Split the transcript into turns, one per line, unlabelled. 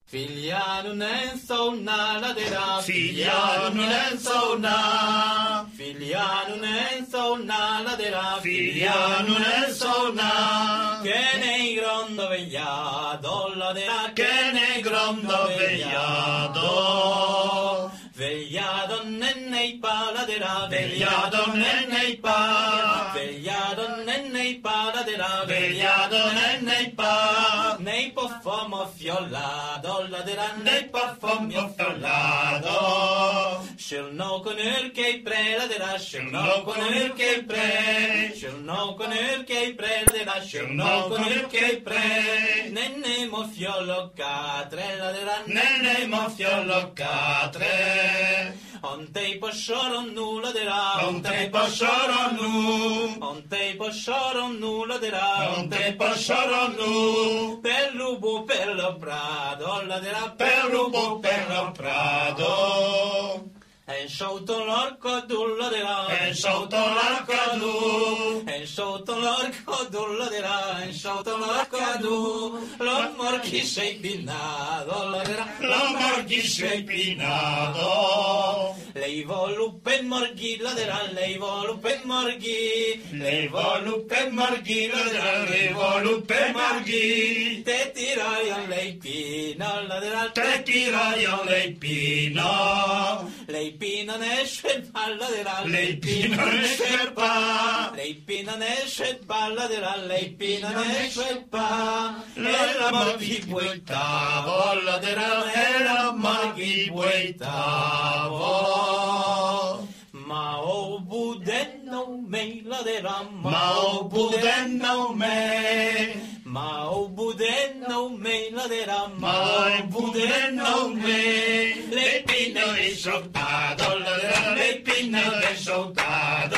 Figlia non è una ladera,
Figlia non è una,
figlia non è una ladera,
figlia non è una,
che nei grondo vegliato ladera,
che ne grondo vegliato,
vegliato nei paladera,
vegliato nei pa,
vegliato nei paladera,
vegliato nei pa,
nei pofomo fiolato ladera,
nei parfumio fiolato,
Scelno con il che preladera,
no con il che pre,
Scelno con il che preladera,
no con il che pre,
Nenne mo fiolo catrella della
nene mo fiolo catre,
on te poscioro nulla della
non te poscioro nu,
on te poscioro nulla della
non te poscioro nu,
per lupo per lo prato la della
per lupo per lo prado,
e sotto l'orco dullo della
e sotto l'arco nu,
e sotto l'orco dullo della e sotto l'orco du lo morchi sei pinato la della
lo morghi sei pinato,
lei volupe morghi la della lei volupe morghi
le volupe morghi, le volupe morghi,
te tirai a lei pino la della
te tiraio le pino,
lei pino ne scelpa la della
le pino ne scerpa,
lei pino ne scelpa la della lei pino ne scelpa
la morghi buitavo, la della morghi buitavo,
ma o budenno me la della
ma o budenno me,
ma o budenno me la della
ma o budenno me, le pino e soldato, le pino e soldato,